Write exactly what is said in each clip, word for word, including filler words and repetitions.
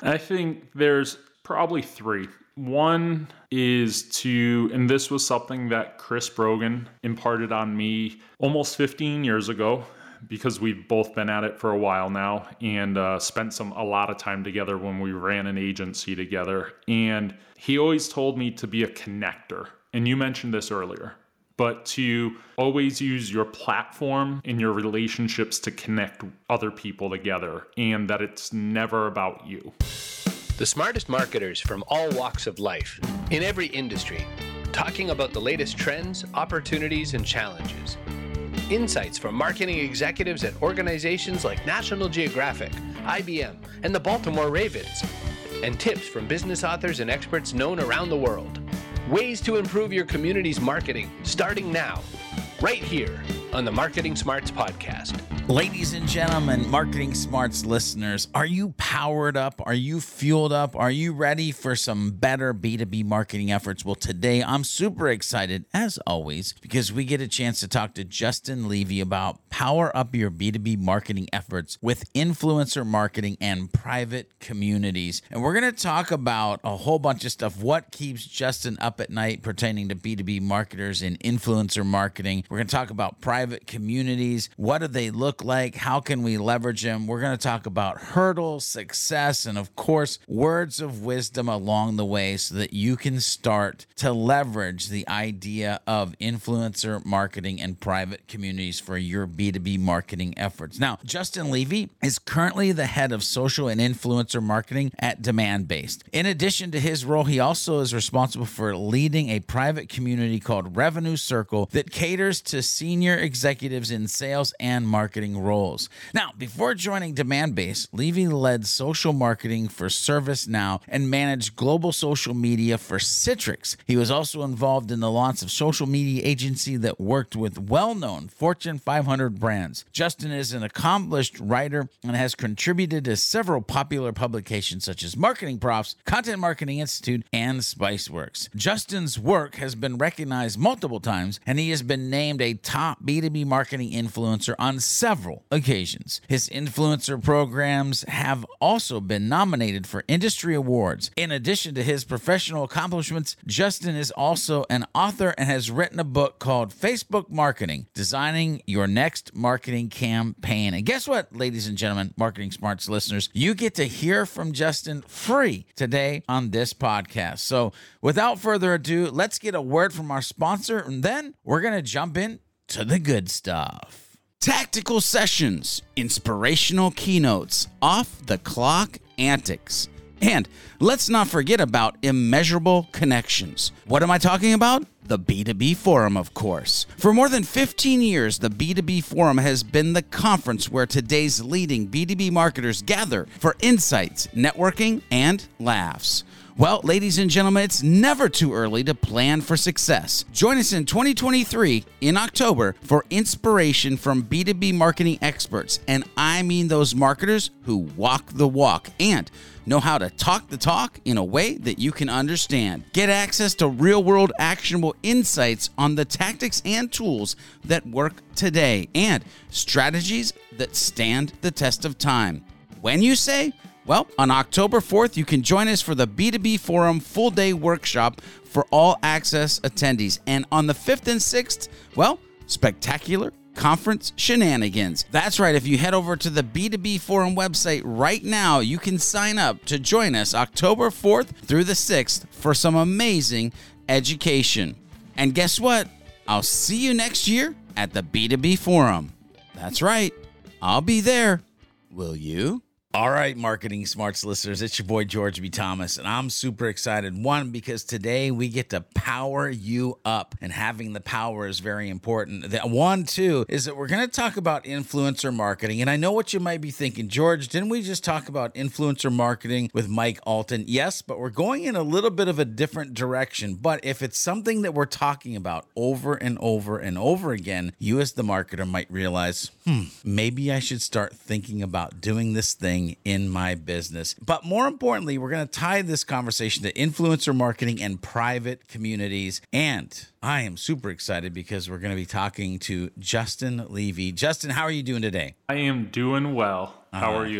I think there's probably three. One is to, and this was something that Chris Brogan imparted on me almost fifteen years ago, because we've both been at it for a while now and uh, spent some a lot of time together when we ran an agency together. And he always told me to be a connector. And you mentioned this earlier, but to always use your platform and your relationships to connect other people together, and that it's never about you. The smartest marketers from all walks of life, in every industry, talking about the latest trends, opportunities, and challenges. Insights from marketing executives at organizations like National Geographic, I B M, and the Baltimore Ravens. And tips from business authors and experts known around the world. Ways to improve your community's marketing, starting now, right here on the Marketing Smarts Podcast. Ladies and gentlemen, Marketing Smarts listeners, are you powered up? Are you fueled up? Are you ready for some better B two B marketing efforts? Well, today I'm super excited, as always, because we get a chance to talk to Justin Levy about power up your B two B marketing efforts with influencer marketing and private communities. And we're going to talk about a whole bunch of stuff. What keeps Justin up at night pertaining to B two B marketers and influencer marketing? We're going to talk about private communities. What do they look like? How can we leverage them? We're going to talk about hurdles, success, and of course, words of wisdom along the way so that you can start to leverage the idea of influencer marketing and private communities for your B two B marketing efforts. Now, Justin Levy is currently the head of social and influencer marketing at Demandbase. In addition to his role, he also is responsible for leading a private community called Revenue Circle that caters to senior executives in sales and marketing roles. Now, before joining Demandbase, Levy led social marketing for ServiceNow and managed global social media for Citrix. He was also involved in the launch of social media agency that worked with well-known Fortune five hundred brands. Justin is an accomplished writer and has contributed to several popular publications such as Marketing Profs, Content Marketing Institute, and Spiceworks. Justin's work has been recognized multiple times, and he has been named a top B two B marketing influencer on several occasions. His influencer programs have also been nominated for industry awards. In addition to his professional accomplishments, Justin is also an author and has written a book called Facebook Marketing, Designing Your Next Marketing Campaign. And guess what, ladies and gentlemen, Marketing Smarts listeners, you get to hear from Justin free today on this podcast. So without further ado, let's get a word from our sponsor, and then we're going to jump in to the good stuff. Tactical sessions, inspirational keynotes, off-the-clock antics. And let's not forget about immeasurable connections. What am I talking about? The B two B Forum, of course. For more than fifteen years, the B two B Forum has been the conference where today's leading B two B marketers gather for insights, networking, and laughs. Well, ladies and gentlemen, it's never too early to plan for success. Join us in twenty twenty-three in October for inspiration from B two B marketing experts, and I mean those marketers who walk the walk and know how to talk the talk in a way that you can understand. Get access to real-world actionable insights on the tactics and tools that work today and strategies that stand the test of time. When you say? Well, on October fourth, you can join us for the B two B Forum full-day workshop for all access attendees. And on the fifth and sixth, well, spectacular conference shenanigans. That's right. If you head over to the B two B Forum website right now, you can sign up to join us October fourth through the sixth for some amazing education. And guess what? I'll see you next year at the B two B Forum. That's right. I'll be there. Will you? All right, Marketing Smarts listeners, it's your boy George B. Thomas, and I'm super excited. One, because today we get to power you up, and having the power is very important. The one, two, is that we're going to talk about influencer marketing, and I know what you might be thinking. George, didn't we just talk about influencer marketing with Mike Alton? Yes, but we're going in a little bit of a different direction. But if it's something that we're talking about over and over and over again, you as the marketer might realize, hmm, maybe I should start thinking about doing this thing in my business. But more importantly, we're going to tie this conversation to influencer marketing and private communities. And I am super excited because we're going to be talking to Justin Levy. Justin, how are you doing today? I am doing well. How uh, are you?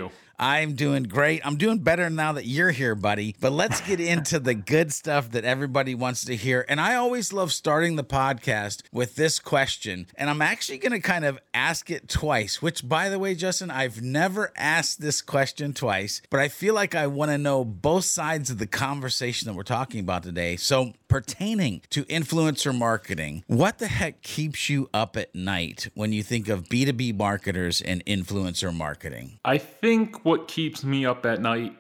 I'm doing great. I'm doing better now that you're here, buddy. But let's get into the good stuff that everybody wants to hear. And I always love starting the podcast with this question. And I'm actually going to kind of ask it twice, which, by the way, Justin, I've never asked this question twice, but I feel like I want to know both sides of the conversation that we're talking about today. So pertaining to influencer marketing, what the heck keeps you up at night when you think of B two B marketers and influencer marketing? I think what keeps me up at night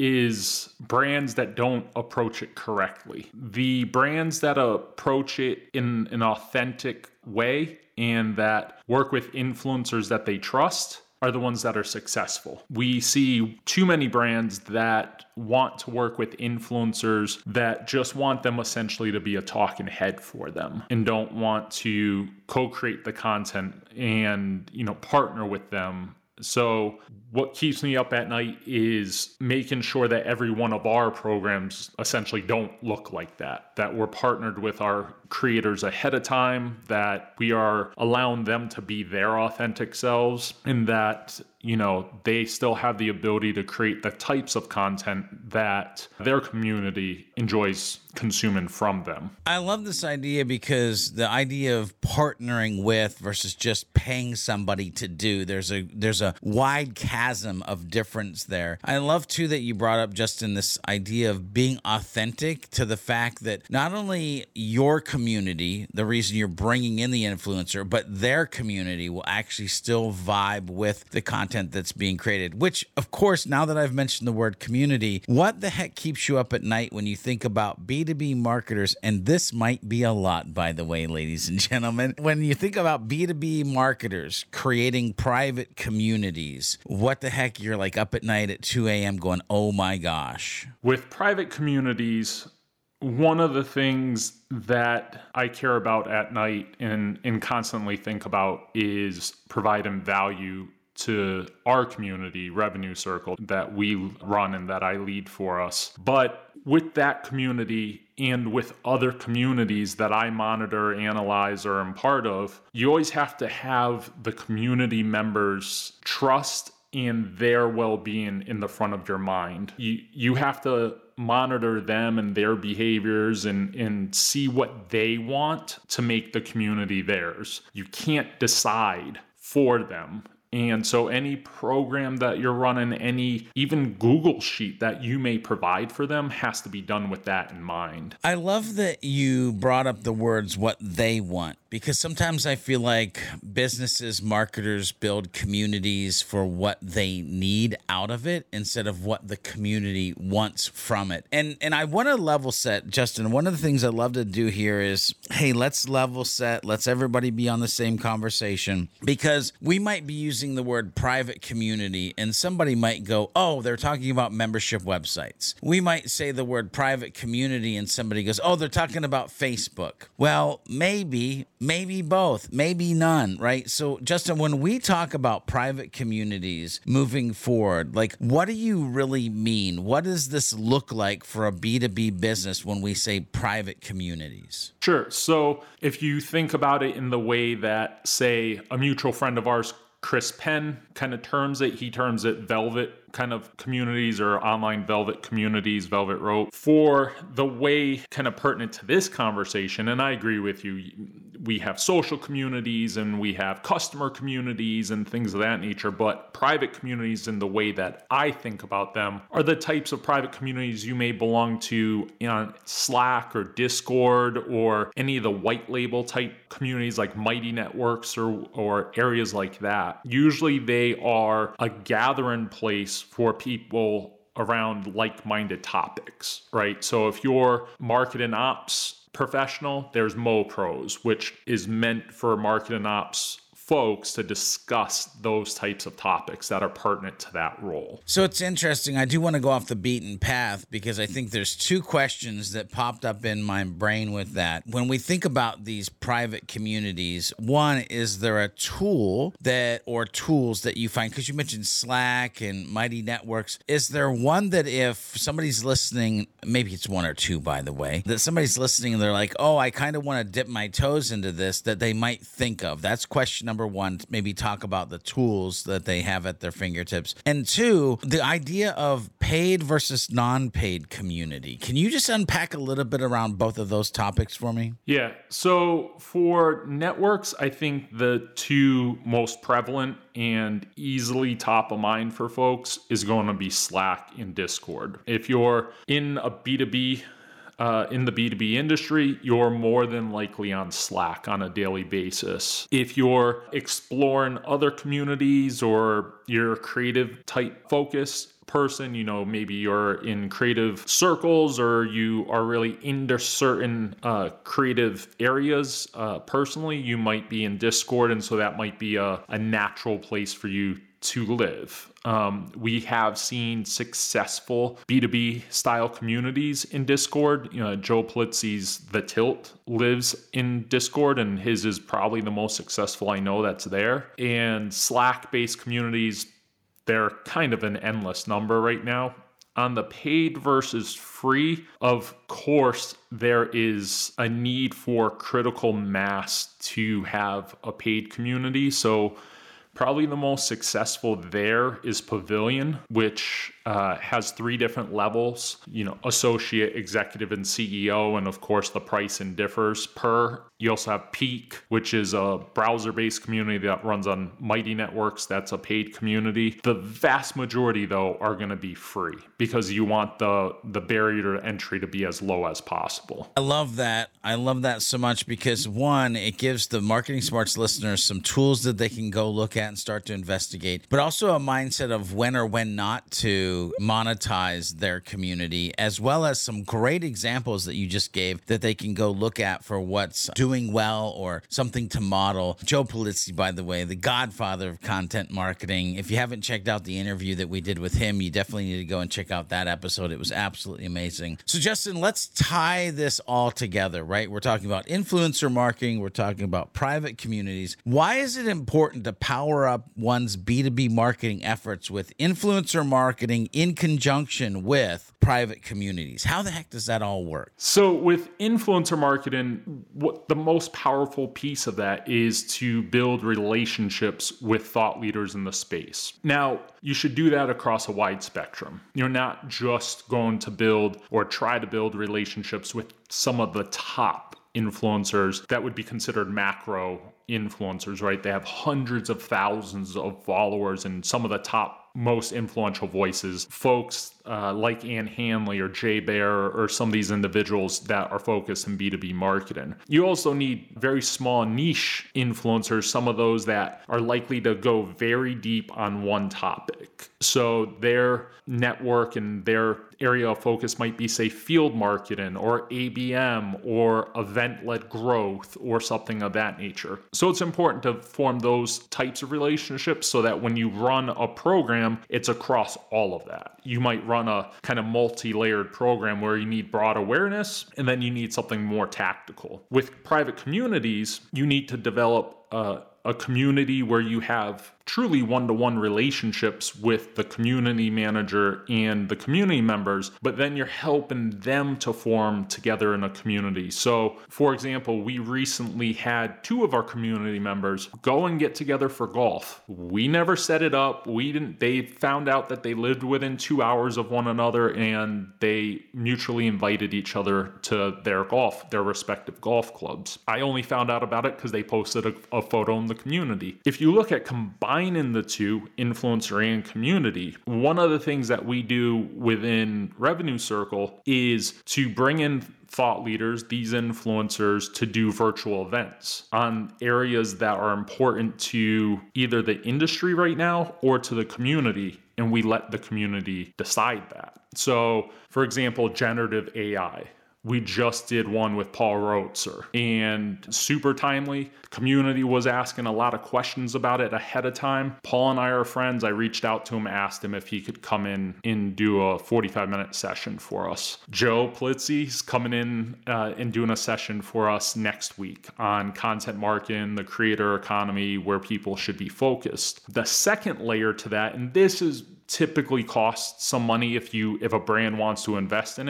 is brands that don't approach it correctly. The brands that approach it in an authentic way and that work with influencers that they trust are the ones that are successful. We see too many brands that want to work with influencers that just want them essentially to be a talking head for them and don't want to co-create the content and, you know, partner with them. So what keeps me up at night is making sure that every one of our programs essentially don't look like that, that we're partnered with our creators ahead of time, that we are allowing them to be their authentic selves, and that, you know, they still have the ability to create the types of content that their community enjoys consuming from them. I love this idea because the idea of partnering with versus just paying somebody to do, there's a there's a wide chasm of difference there. I love too that you brought up, Justin, this idea of being authentic to the fact that not only your community, the reason you're bringing in the influencer, but their community will actually still vibe with the content that's being created, which, of course, now that I've mentioned the word community, what the heck keeps you up at night when you think about B two B marketers? And this might be a lot, by the way, ladies and gentlemen. When you think about B two B marketers creating private communities, what the heck, you're like up at night at two a.m. going, oh my gosh. With private communities, one of the things that I care about at night and, and constantly think about is providing value to our community, Revenue Circle, that we run and that I lead for us. But with that community and with other communities that I monitor, analyze, or am part of, you always have to have the community members' trust and their well-being in the front of your mind. You you have to monitor them and their behaviors and, and see what they want to make the community theirs. You can't decide for them. And so any program that you're running, any even Google Sheet that you may provide for them has to be done with that in mind. I love that you brought up the words what they want, because sometimes I feel like businesses, marketers build communities for what they need out of it instead of what the community wants from it. And and I want to level set, Justin. One of the things I love to do here is, hey, let's level set. Let's everybody be on the same conversation, because we might be using the word private community and somebody might go, oh, they're talking about membership websites. We might say the word private community and somebody goes, oh, they're talking about Facebook. Well, maybe, maybe both, maybe none, right? So Justin, when we talk about private communities moving forward, like what do you really mean? What does this look like for a B two B business when we say private communities? Sure. So if you think about it in the way that, say, a mutual friend of ours, Chris Penn, kind of terms it. He terms it Velvet kind of communities or online Velvet communities, Velvet Rope. For the way kind of pertinent to this conversation, and I agree with you, we have social communities and we have customer communities and things of that nature, but private communities in the way that I think about them are the types of private communities you may belong to in Slack or Discord or any of the white label type communities like Mighty Networks or, or areas like that. Usually they are a gathering place for people around like-minded topics, right? So if you're marketing ops professional, there's MoPros, which is meant for marketing ops folks to discuss those types of topics that are pertinent to that role. So it's interesting. I do want to go off the beaten path because I think there's two questions that popped up in my brain with that. When we think about these private communities, one, is there a tool that or tools that you find, because you mentioned Slack and Mighty Networks, is there one that if somebody's listening, maybe it's one or two, by the way, that somebody's listening and they're like, oh, I kind of want to dip my toes into this, that they might think of? That's question number number one, maybe talk about the tools that they have at their fingertips. And two, the idea of paid versus non-paid community. Can you just unpack a little bit around both of those topics for me? Yeah. So for networks, I think the two most prevalent and easily top of mind for folks is going to be Slack and Discord. If you're in a B two B Uh, in the B two B industry, you're more than likely on Slack on a daily basis. If you're exploring other communities or you're a creative type focus person, you know, maybe you're in creative circles or you are really into certain uh, creative areas uh, personally, you might be in Discord. And so that might be a, a natural place for you to live. Um, we have seen successful B two B style communities in Discord. You know, Joe Polizzi's The Tilt lives in Discord, and his is probably the most successful I know that's there. And Slack-based communities, they're kind of an endless number right now. On the paid versus free, of course, there is a need for critical mass to have a paid community. So probably the most successful there is Pavilion, which uh, has three different levels, you know, associate, executive, and C E O. And of course, the pricing differs per. You also have Peak, which is a browser-based community that runs on Mighty Networks. That's a paid community. The vast majority, though, are going to be free because you want the, the barrier to entry to be as low as possible. I love that. I love that so much because, one, it gives the Marketing Smarts listeners some tools that they can go look at and start to investigate, but also a mindset of when or when not to monetize their community, as well as some great examples that you just gave that they can go look at for what's doing well or something to model. Joe Polizzi, by the way, the godfather of content marketing. If you haven't checked out the interview that we did with him, you definitely need to go and check out that episode. It was absolutely amazing. So Justin, let's tie this all together, right? We're talking about influencer marketing. We're talking about private communities. Why is it important to power up one's B two B marketing efforts with influencer marketing in conjunction with private communities? How the heck does that all work? So with influencer marketing, what the most powerful piece of that is to build relationships with thought leaders in the space. Now, you should do that across a wide spectrum. You're not just going to build or try to build relationships with some of the top influencers that would be considered macro influencers, right? They have hundreds of thousands of followers and some of the top most influential voices, folks uh, like Ann Handley or Jay Bear or some of these individuals that are focused in B two B marketing. You also need very small niche influencers, some of those that are likely to go very deep on one topic. So their network and their area of focus might be, say, field marketing or A B M or event-led growth or something of that nature. So it's important to form those types of relationships so that when you run a program, it's across all of that. You might run a kind of multi-layered program where you need broad awareness and then you need something more tactical. With private communities, you need to develop a, a community where you have truly one-to-one relationships with the community manager and the community members, but then you're helping them to form together in a community. So, for example, we recently had two of our community members go and get together for golf. We never set it up. We didn't, they found out that they lived within two hours of one another and they mutually invited each other to their golf, their respective golf clubs. I only found out about it because they posted a, a photo in the community. If you look at combined in the two, influencer and community, one of the things that we do within Revenue Circle is to bring in thought leaders, these influencers, to do virtual events on areas that are important to either the industry right now or to the community, and we let the community decide that. So, for example, generative A I. We just did one with Paul Rotzer and super timely. The community was asking a lot of questions about it ahead of time. Paul and I are friends. I reached out to him, asked him if he could come in and do a forty-five minute session for us. Joe Polizzi's coming in uh, and doing a session for us next week on content marketing, the creator economy, where people should be focused. The second layer to that, and this is typically costs some money if you if a brand wants to invest in it,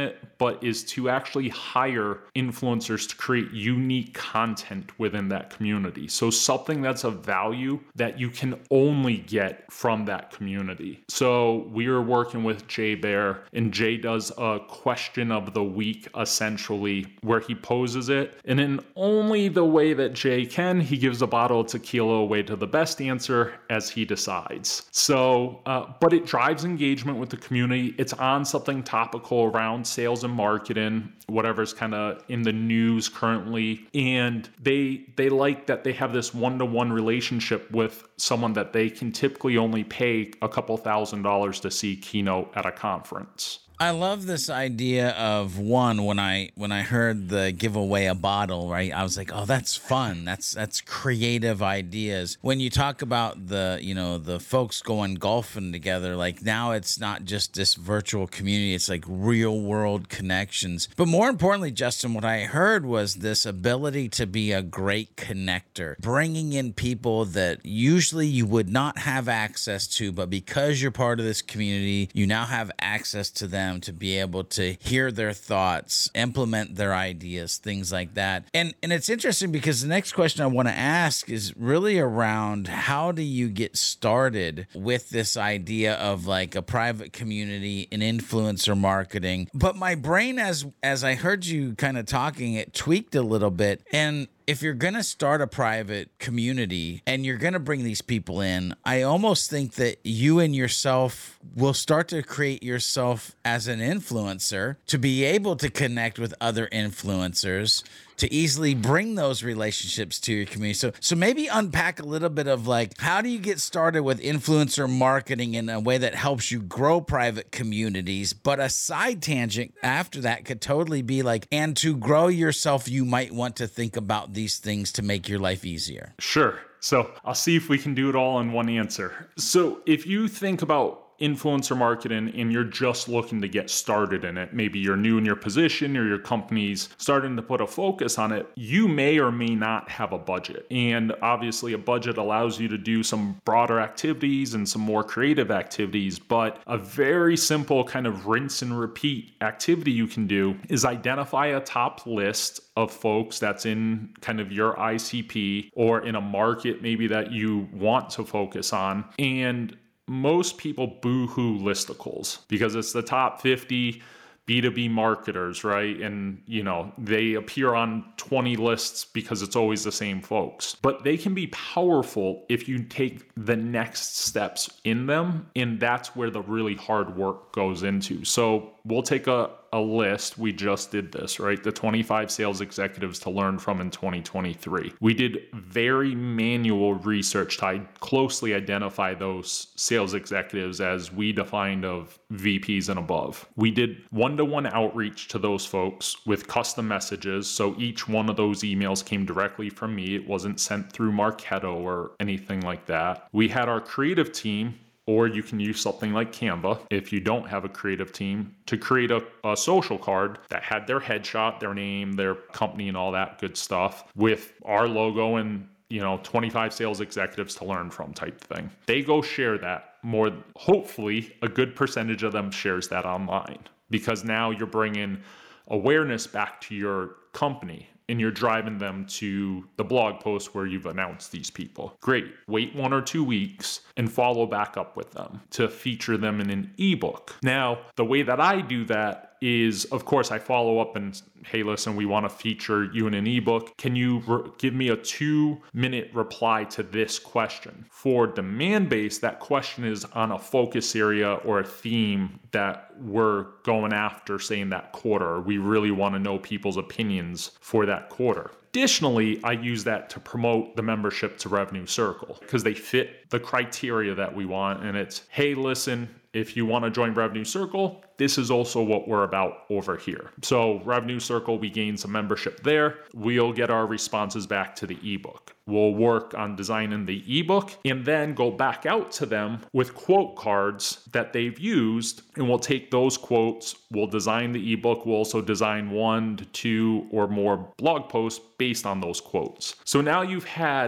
but is to actually hire influencers to create unique content within that community. So something that's of value that you can only get from that community. So we are working with Jay Bear, and Jay does a question of the week, essentially, where he poses it. And in only the way that Jay can, he gives a bottle of tequila away to the best answer as he decides. So, uh, but it drives engagement with the community. It's on something topical around sales and marketing, whatever's kind of in the news currently. And they they like that they have this one-to-one relationship with someone that they can typically only pay a couple thousand dollars to see keynote at a conference. I love this idea of one, when I when I heard the give away a bottle, right? I was like, oh, that's fun. That's that's creative ideas. When you talk about the, you know, the folks going golfing together, like now it's not just this virtual community, it's like real world connections. But more importantly, Justin, what I heard was this ability to be a great connector, bringing in people that usually you would not have access to, but because you're part of this community, you now have access to them to be able to hear their thoughts, implement their ideas, things like that. And and it's interesting because the next question I want to ask is really around how do you get started with this idea of like a private community and influencer marketing. But my brain, as as I heard you kind of talking, it tweaked a little bit. And if you're going to start a private community and you're going to bring these people in, I almost think that you and yourself will start to create yourself as an influencer to be able to connect with other influencers, to easily bring those relationships to your community. So, so maybe unpack a little bit of like, how do you get started with influencer marketing in a way that helps you grow private communities? But a side tangent after that could totally be like, and to grow yourself, you might want to think about these things to make your life easier. Sure. So I'll see if we can do it all in one answer. So if you think about influencer marketing and you're just looking to get started in it, maybe you're new in your position or your company's starting to put a focus on it, you may or may not have a budget. And obviously a budget allows you to do some broader activities and some more creative activities, but a very simple kind of rinse and repeat activity you can do is identify a top list of folks that's in kind of your I C P or in a market maybe that you want to focus on. And most people boo-hoo listicles because it's the top fifty B two B marketers, right? And, you know, they appear on twenty lists because it's always the same folks. But they can be powerful if you take the next steps in them. And that's where the really hard work goes into. So we'll take a, a list. We just did this, right? The twenty-five sales executives to learn from in twenty twenty-three. We did very manual research to closely identify those sales executives as we defined of V Ps and above. We did one-to-one outreach to those folks with custom messages. So each one of those emails came directly from me. It wasn't sent through Marketo or anything like that. We had our creative team, or you can use something like Canva if you don't have a creative team, to create a, a social card that had their headshot, their name, their company, and all that good stuff with our logo and, you know, twenty-five sales executives to learn from type thing. They go share that. More, hopefully, a good percentage of them shares that online because now you're bringing awareness back to your company and you're driving them to the blog post where you've announced these people. Great. Wait one or two weeks and follow back up with them to feature them in an ebook. Now, the way that I do that is, of course, I follow up and, hey, listen, we want to feature you in an ebook. Can you re- give me a two minute reply to this question? For demand-based, that question is on a focus area or a theme that we're going after, saying that quarter. We really want to know people's opinions for that quarter. Additionally, I use that to promote the membership to Revenue Circle because they fit the criteria that we want. And it's, hey, listen, if you want to join Revenue Circle, this is also what we're about over here. So Revenue Circle, we gain some membership there. We'll get our responses back to the ebook. We'll work on designing the ebook and then go back out to them with quote cards that they've used. And we'll take those quotes, we'll design the ebook. We'll also design one to two or more blog posts based on those quotes. So now you've had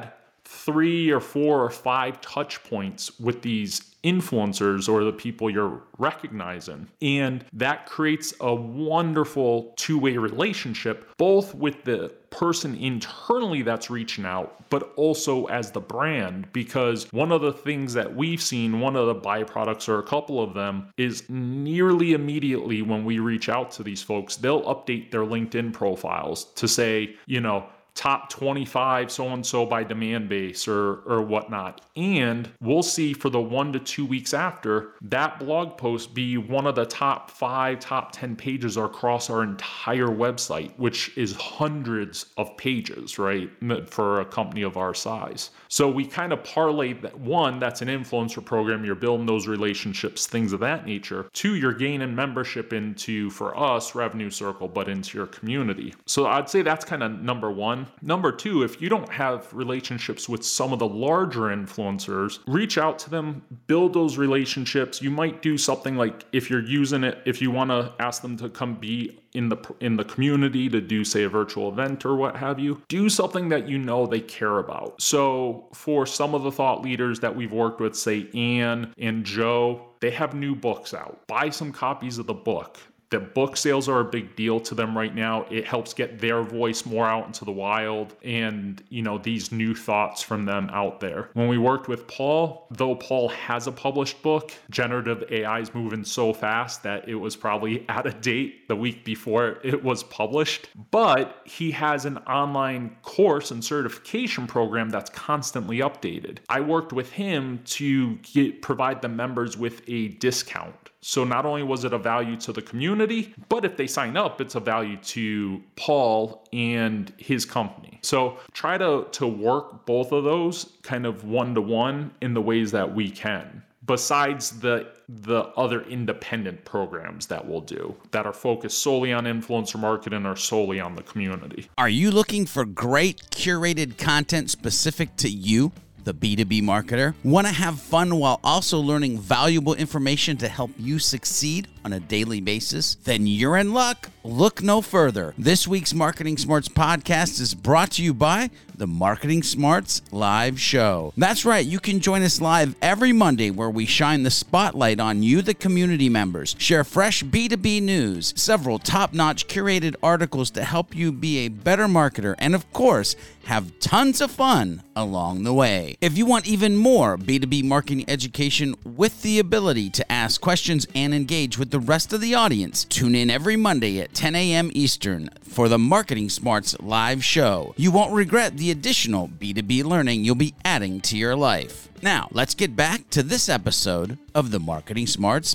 three or four or five touch points with these influencers or the people you're recognizing. And that creates a wonderful two-way relationship, both with the person internally that's reaching out, but also as the brand. Because one of the things that we've seen, one of the byproducts or a couple of them, is nearly immediately when we reach out to these folks, they'll update their LinkedIn profiles to say, you know, top twenty-five so-and-so by demand base or or whatnot. And we'll see for the one to two weeks after, that blog post be one of the top five, top ten pages across our entire website, which is hundreds of pages, right, for a company of our size. So we kind of parlay that. One, that's an influencer program. You're building those relationships, things of that nature. Two, you're gaining membership into, for us, Revenue Circle, but into your community. So I'd say that's kind of number one. Number two, if you don't have relationships with some of the larger influencers, reach out to them, build those relationships. You might do something like, if you're using it, if you want to ask them to come be in the in the community to do, say, a virtual event or what have you, do something that you know they care about. So for some of the thought leaders that we've worked with, say Ann and Joe, they have new books out. Buy some copies of the book. The book sales are a big deal to them right now. It helps get their voice more out into the wild and, you know, these new thoughts from them out there. When we worked with Paul, though Paul has a published book, generative A I is moving so fast that it was probably out of date the week before it was published. But he has an online course and certification program that's constantly updated. I worked with him to get, provide the members with a discount. So not only was it a value to the community, but if they sign up, it's a value to Paul and his company. So try to, to work both of those kind of one-to-one in the ways that we can, besides the the other independent programs that we'll do that are focused solely on influencer marketing or solely on the community. Are you looking for great curated content specific to you, the B two B marketer? Want to have fun while also learning valuable information to help you succeed on a daily basis? Then you're in luck. Look no further. This week's Marketing Smarts podcast is brought to you by the Marketing Smarts Live Show. That's right, you can join us live every Monday where we shine the spotlight on you, the community members, share fresh B two B news, several top-notch curated articles to help you be a better marketer, and of course, have tons of fun along the way. If you want even more B two B marketing education with the ability to ask questions and engage with the rest of the audience, tune in every Monday at ten a.m. Eastern for the Marketing Smarts Live Show. You won't regret the additional B two B learning you'll be adding to your life. Now, let's get back to this episode of the Marketing Smarts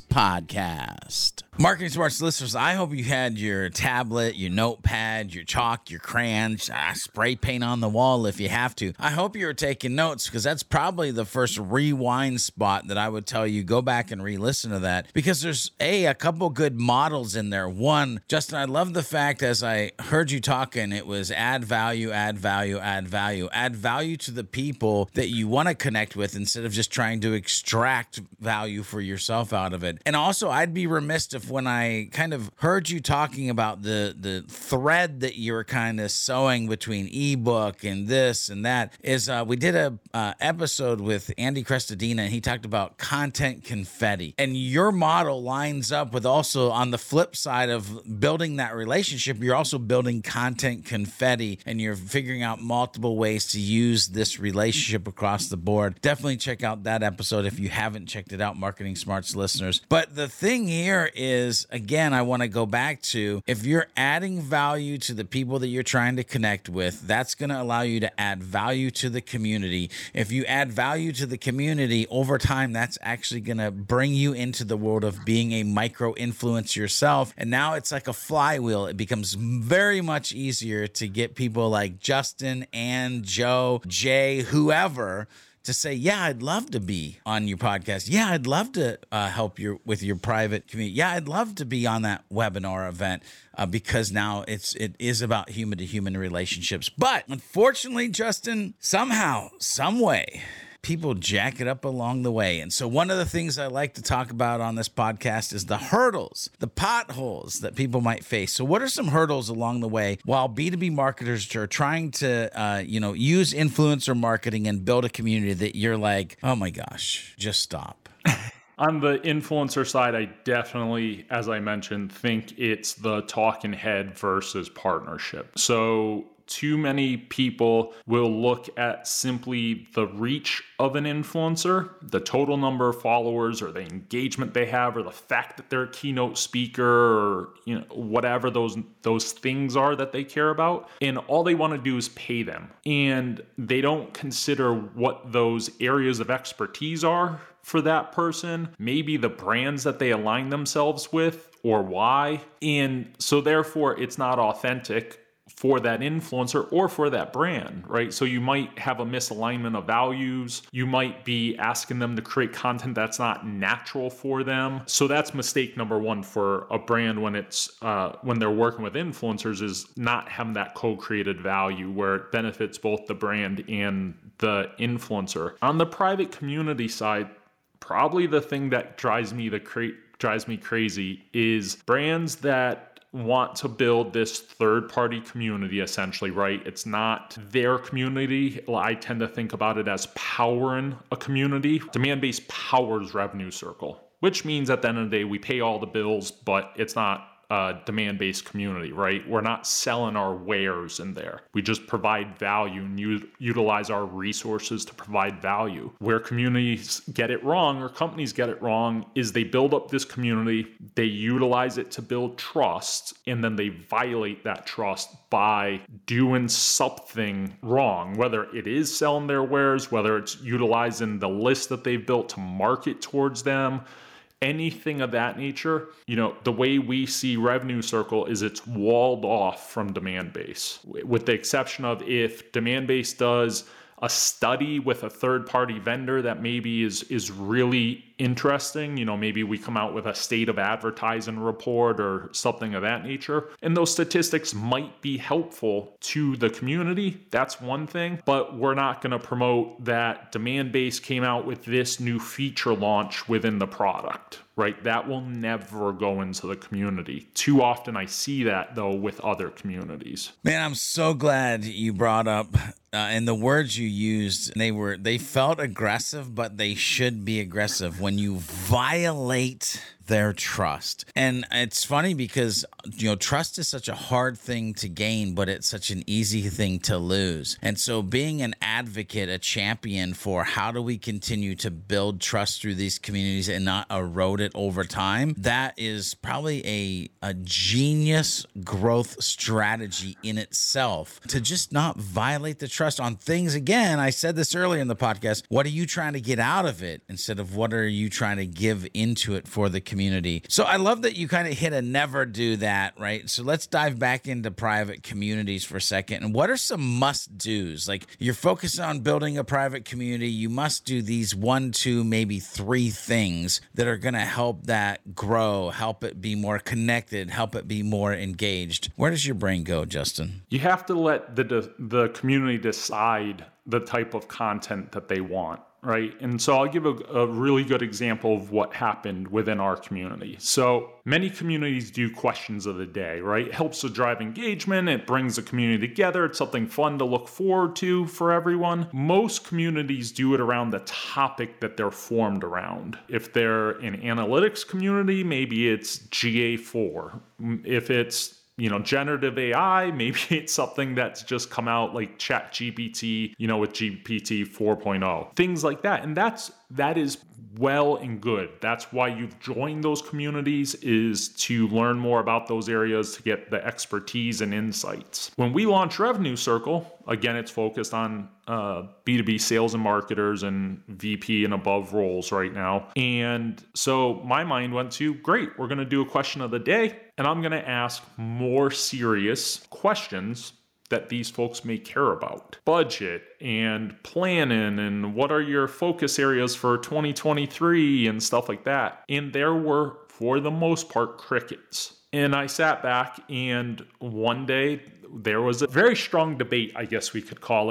Podcast. Marketing Smarts listeners, I hope you had your tablet, your notepad, your chalk, your crayons, ah, spray paint on the wall if you have to. I hope you were taking notes, because that's probably the first rewind spot that I would tell you go back and re-listen to that, because there's a, a couple good models in there. One, Justin, I love the fact as I heard you talking, it was add value, add value, add value, add value to the people that you want to connect with instead of just trying to extract value for yourself out of it. And also, I'd be remiss if when I kind of heard you talking about the the thread that you were kind of sewing between ebook and this and that is uh, we did a uh, episode with Andy Crestodina, and he talked about content confetti. And your model lines up with also on the flip side of building that relationship, you're also building content confetti, and you're figuring out multiple ways to use this relationship across the board. Definitely check out that episode if you haven't checked it out, Marketing Smarts listeners. But the thing here is, again, I want to go back to, if you're adding value to the people that you're trying to connect with, that's going to allow you to add value to the community. If you add value to the community over time, that's actually going to bring you into the world of being a micro influencer yourself. And now it's like a flywheel. It becomes very much easier to get people like Justin and Joe, Jay, whoever, to say, yeah, I'd love to be on your podcast. Yeah, I'd love to uh, help you with your private community. Yeah, I'd love to be on that webinar event uh, because now it's it is about human to human relationships. But unfortunately, Justin, somehow, some way, people jack it up along the way. And so one of the things I like to talk about on this podcast is the hurdles, the potholes that people might face. So what are some hurdles along the way while B two B marketers are trying to, uh, you know, use influencer marketing and build a community that you're like, oh my gosh, just stop? On the influencer side, I definitely, as I mentioned, think it's the talking head versus partnership. So too many people will look at simply the reach of an influencer, the total number of followers or the engagement they have or the fact that they're a keynote speaker or, you know, whatever those those things are that they care about. And all they want to do is pay them. And they don't consider what those areas of expertise are for that person, maybe the brands that they align themselves with or why. And so therefore it's not authentic for that influencer or for that brand, right? So you might have a misalignment of values. You might be asking them to create content that's not natural for them. So that's mistake number one for a brand when it's uh, when they're working with influencers, is not having that co-created value where it benefits both the brand and the influencer. On the private community side, probably the thing that drives me the cra- drives me crazy is brands that want to build this third-party community, essentially, right? It's not their community. I tend to think about it as powering a community. Demand-based powers Revenue Circle, which means at the end of the day, we pay all the bills, but it's not a demand-based community, right? We're not selling our wares in there. We just provide value and u- utilize our resources to provide value. Where communities get it wrong or companies get it wrong is they build up this community, they utilize it to build trust, and then they violate that trust by doing something wrong, whether it is selling their wares, whether it's utilizing the list that they've built to market towards them. Anything of that nature. You know, the way we see Revenue Circle is it's walled off from demand base, with the exception of if demand base does a study with a third-party vendor that maybe is is really interesting. You know, maybe we come out with a state of advertising report or something of that nature, and those statistics might be helpful to the community. That's one thing, but we're not going to promote that demand base came out with this new feature launch within the product, right? That will never go into the community. Too often I see that, though, with other communities. Man, I'm so glad you brought up uh, and the words you used, they were they felt aggressive, but they should be aggressive when you violate their trust. And it's funny because, you know, trust is such a hard thing to gain, but it's such an easy thing to lose. And so being an advocate, a champion for how do we continue to build trust through these communities and not erode it over time, that is probably a, a genius growth strategy in itself, to just not violate the trust on things. Again, I said this earlier in the podcast, what are you trying to get out of it instead of what are you trying to give into it for the community? Community. So I love that you kind of hit a never do that, right? So let's dive back into private communities for a second. And what are some must do's? Like, you're focused on building a private community, you must do these one, two, maybe three things that are going to help that grow, help it be more connected, help it be more engaged. Where does your brain go, Justin? You have to let the the community decide the type of content that they want. Right. And so I'll give a, a really good example of what happened within our community. So many communities do questions of the day, right? It helps to drive engagement. It brings the community together. It's something fun to look forward to for everyone. Most communities do it around the topic that they're formed around. If they're an analytics community, maybe it's G A four. If it's you know, generative A I, maybe it's something that's just come out like ChatGPT, you know, with G P T four point oh, things like that. And that's, that is well and good. That's why you've joined those communities, is to learn more about those areas, to get the expertise and insights. When we launched Revenue Circle, again, it's focused on uh, B two B sales and marketers and V P and above roles right now. And so my mind went to, great, we're going to do a question of the day, and I'm going to ask more serious questions that these folks may care about. Budget and planning, and what are your focus areas for twenty twenty-three and stuff like that. And there were, for the most part, crickets. And I sat back, and one day there was a very strong debate, I guess we could call it,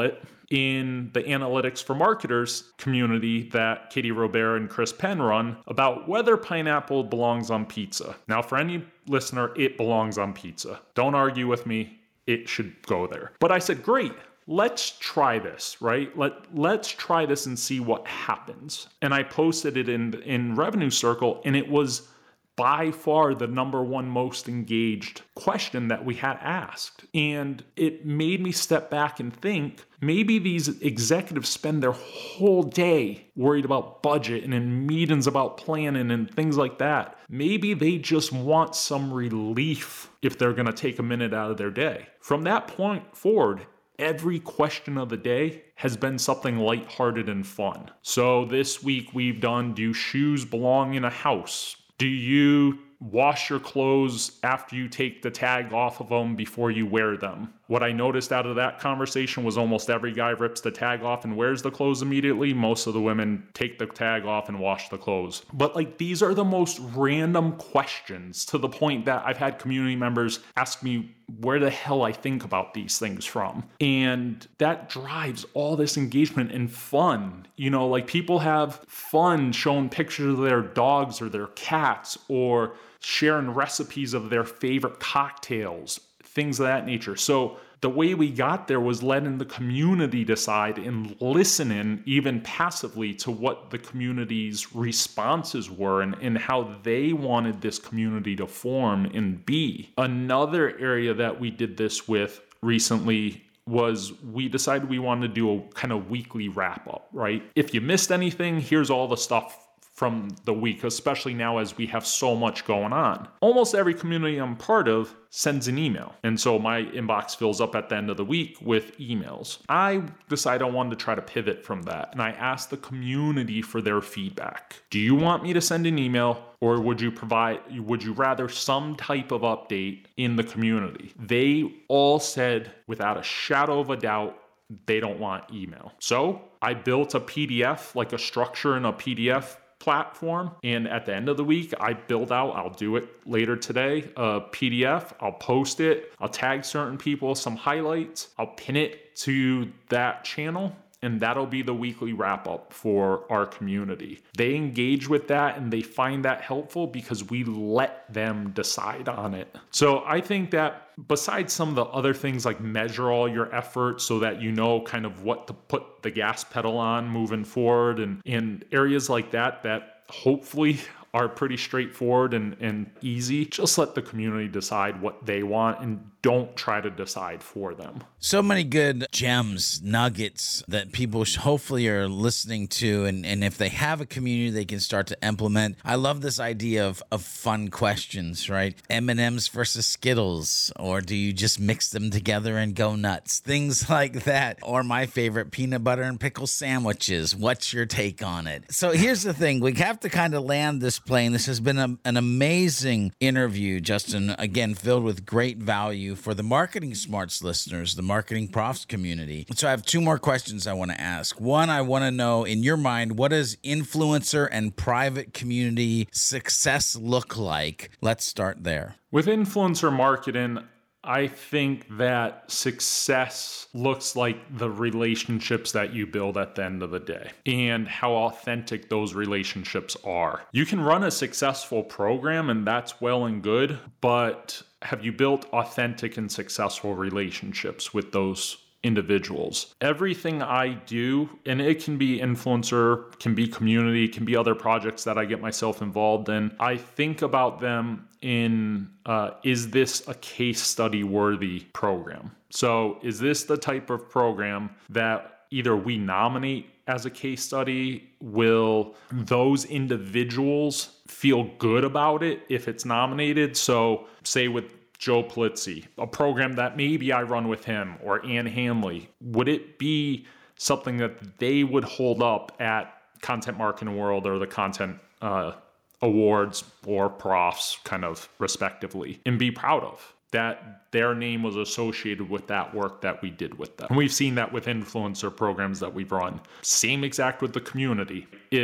in the Analytics for Marketers community that Katie Robert and Chris Penn run about whether pineapple belongs on pizza. Now, for any listener, it belongs on pizza. Don't argue with me. It should go there. But I said, great. Let's try this, right? Let, let's try this and see what happens. And I posted it in, in Revenue Circle, and it was by far the number one most engaged question that we had asked. And it made me step back and think, maybe these executives spend their whole day worried about budget and in meetings about planning and things like that. Maybe they just want some relief if they're going to take a minute out of their day. From that point forward, every question of the day has been something lighthearted and fun. So this week we've done, do shoes belong in a house? Do you wash your clothes after you take the tag off of them before you wear them? What I noticed out of that conversation was almost every guy rips the tag off and wears the clothes immediately. Most of the women take the tag off and wash the clothes. But like, these are the most random questions, to the point that I've had community members ask me where the hell I think about these things from. And that drives all this engagement and fun. You know, like, people have fun showing pictures of their dogs or their cats, or sharing recipes of their favorite cocktails, things of that nature. So the way we got there was letting the community decide and listening, even passively, to what the community's responses were and, and how they wanted this community to form and be. Another area that we did this with recently was we decided we wanted to do a kind of weekly wrap up, right? If you missed anything, here's all the stuff from the week, especially now as we have so much going on. Almost every community I'm part of sends an email. And so my inbox fills up at the end of the week with emails. I decided I wanted to try to pivot from that. And I asked the community for their feedback. Do you want me to send an email, or would you provide, would you rather some type of update in the community? They all said without a shadow of a doubt, they don't want email. So I built a P D F, like a structure in a P D F platform. And at the end of the week, I build out, I'll do it later today, a P D F. I'll post it. I'll tag certain people, some highlights. I'll pin it to that channel. And that'll be the weekly wrap up for our community. They engage with that and they find that helpful because we let them decide on it. So I think that besides some of the other things, like measure all your efforts so that you know kind of what to put the gas pedal on moving forward, and, and areas like that, that hopefully are pretty straightforward and, and easy. Just let the community decide what they want and don't try to decide for them. So many good gems, nuggets that people hopefully are listening to. And, and if they have a community, they can start to implement. I love this idea of, of fun questions, right? M and M's versus Skittles, or do you just mix them together and go nuts? Things like that. Or my favorite, peanut butter and pickle sandwiches. What's your take on it? So here's the thing. We have to kind of land this plane. This has been a, an amazing interview, Justin, again, filled with great value for the Marketing Smarts listeners, the Marketing Profs community. So I have two more questions I want to ask. One, I want to know, in your mind, what does influencer and private community success look like? Let's start there. With influencer marketing, I think that success looks like the relationships that you build at the end of the day and how authentic those relationships are. You can run a successful program and that's well and good, but have you built authentic and successful relationships with those individuals? Everything I do, and it can be influencer, can be community, can be other projects that I get myself involved in, I think about them in, uh, is this a case study worthy program? So is this the type of program that either we nominate as a case study? Will those individuals feel good about it if it's nominated? So say with Joe Polizzi, a program that maybe I run with him, or Ann Hanley, would it be something that they would hold up at Content Marketing World or the Content uh, Awards or Profs, kind of respectively, and be proud of that their name was associated with that work that we did with them? And we've seen that with influencer programs that we've run. Same exact with the community. If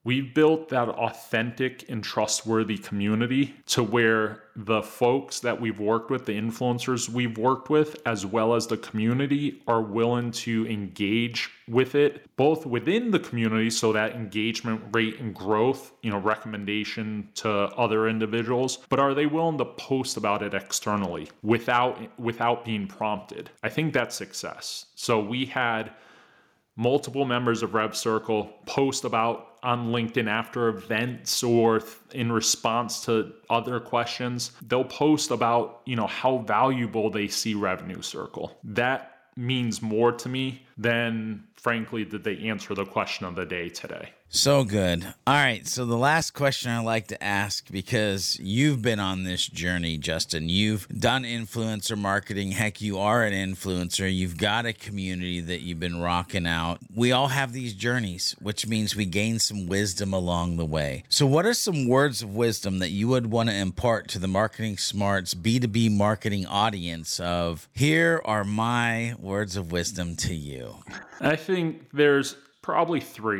we've built that authentic and trustworthy community to where the folks that we've worked with, the influencers we've worked with, as well as the community, are willing to engage with it, both within the community, so that engagement rate and growth, you know, recommendation to other individuals, but are they willing to post about it externally without without being prompted? I think that's success. So we had multiple members of Rev Circle post about on LinkedIn after events or in response to other questions. They'll post about, you know, how valuable they see Revenue Circle. That means more to me than, frankly, did they answer the question of the day today. So good. All right. So the last question I like to ask, because you've been on this journey, Justin, you've done influencer marketing. Heck, you are an influencer. You've got a community that you've been rocking out. We all have these journeys, which means we gain some wisdom along the way. So what are some words of wisdom that you would want to impart to the Marketing Smarts B two B marketing audience of, here are my words of wisdom to you? I think there's probably three.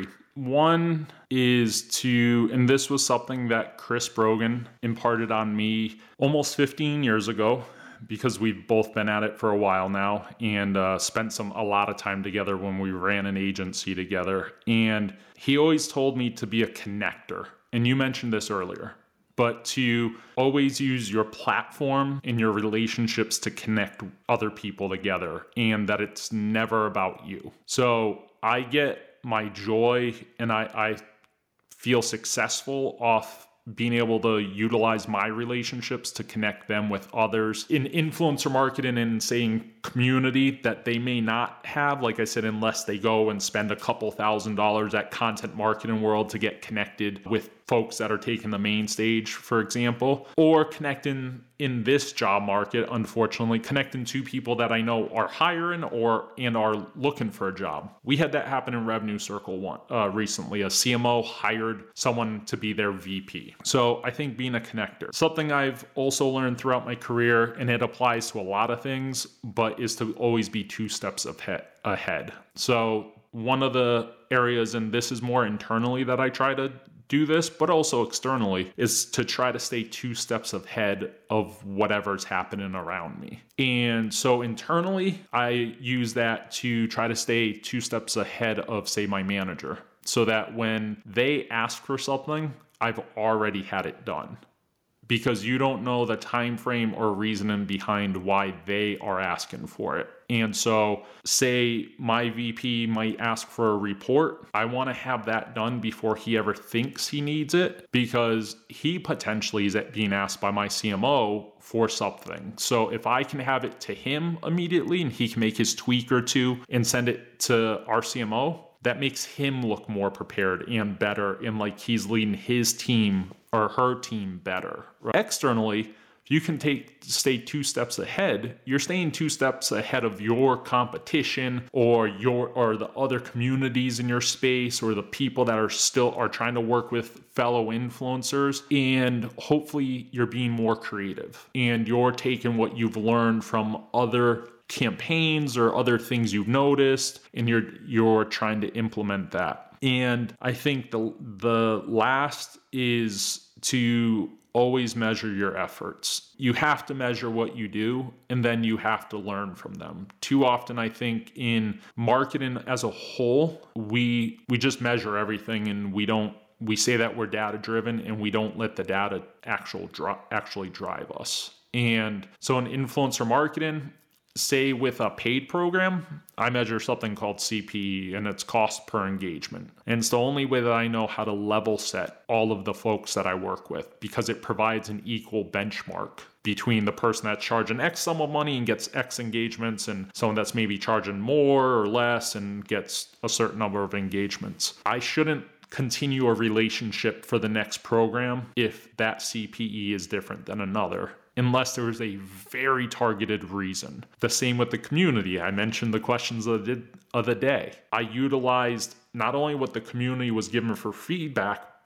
One is to, and this was something that Chris Brogan imparted on me almost fifteen years ago, because we've both been at it for a while now and uh, spent some a lot of time together when we ran an agency together. And he always told me to be a connector. And you mentioned this earlier, but to always use your platform and your relationships to connect other people together, and that it's never about you. So I get my joy and I, I feel successful off being able to utilize my relationships to connect them with others in influencer marketing and saying community that they may not have, like I said, unless they go and spend a couple thousand dollars at Content Marketing World to get connected with folks that are taking the main stage, for example, or connecting in this job market, unfortunately, connecting to people that I know are hiring or and are looking for a job. We had that happen in Revenue Circle one uh, recently. A C M O hired someone to be their V P. So I think being a connector, something I've also learned throughout my career, and it applies to a lot of things, but is to always be two steps ahead. So one of the areas, and this is more internally that I try to do this, but also externally, is to try to stay two steps ahead of whatever's happening around me. And so internally, I use that to try to stay two steps ahead of, say, my manager, so that when they ask for something, I've already had it done. Because you don't know the time frame or reasoning behind why they are asking for it. And so say my V P might ask for a report. I want to have that done before he ever thinks he needs it, because he potentially is being asked by my C M O for something. So if I can have it to him immediately and he can make his tweak or two and send it to our C M O, that makes him look more prepared and better, and like he's leading his team or her team better. Right? Externally, if you can take stay two steps ahead, you're staying two steps ahead of your competition or your or the other communities in your space, or the people that are still are trying to work with fellow influencers. And hopefully you're being more creative and you're taking what you've learned from other campaigns or other things you've noticed, and you're you're trying to implement that. And I think the the last is to always measure your efforts. You have to measure what you do, and then you have to learn from them. Too often, I think in marketing as a whole, we we just measure everything, and we don't we say that we're data driven, and we don't let the data actual dri- actually drive us. And so in influencer marketing, say with a paid program, I measure something called C P E, and it's cost per engagement. And it's the only way that I know how to level set all of the folks that I work with, because it provides an equal benchmark between the person that's charging X sum of money and gets X engagements, and someone that's maybe charging more or less and gets a certain number of engagements. I shouldn't continue a relationship for the next program if that C P E is different than another, unless there is a very targeted reason. The same with the community. I mentioned the questions of the, of the day. I utilized not only what the community was given for feedback,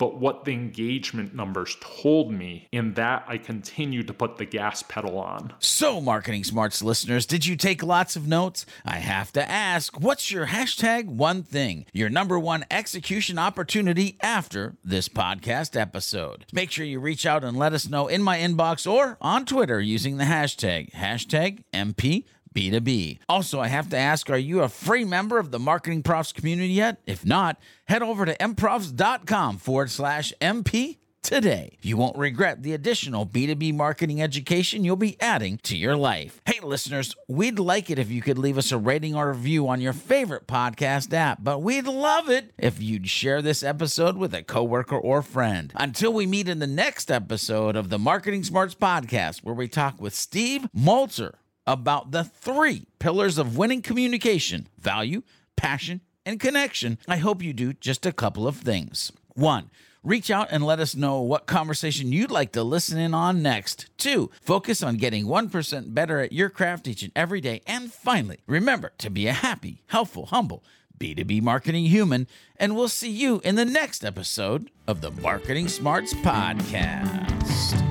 but what the engagement numbers told me. In that, I continued to put the gas pedal on. So, Marketing Smarts listeners, did you take lots of notes? I have to ask, what's your hashtag one thing, your number one execution opportunity after this podcast episode? Make sure you reach out and let us know in my inbox or on Twitter using the hashtag, hashtag M P B two B. Also, I have to ask, are you a free member of the Marketing Profs community yet? If not, head over to mprofs.com forward slash MP today. You won't regret the additional B two B marketing education you'll be adding to your life. Hey, listeners, we'd like it if you could leave us a rating or review on your favorite podcast app, but we'd love it if you'd share this episode with a coworker or friend. Until we meet in the next episode of the Marketing Smarts Podcast, where we talk with Steve Maltzer about the three pillars of winning communication: value, passion, and connection, I hope you do just a couple of things. One, reach out and let us know what conversation you'd like to listen in on next. Two, focus on getting one percent better at your craft each and every day. And finally, remember to be a happy, helpful, humble B two B marketing human. And we'll see you in the next episode of the Marketing Smarts Podcast.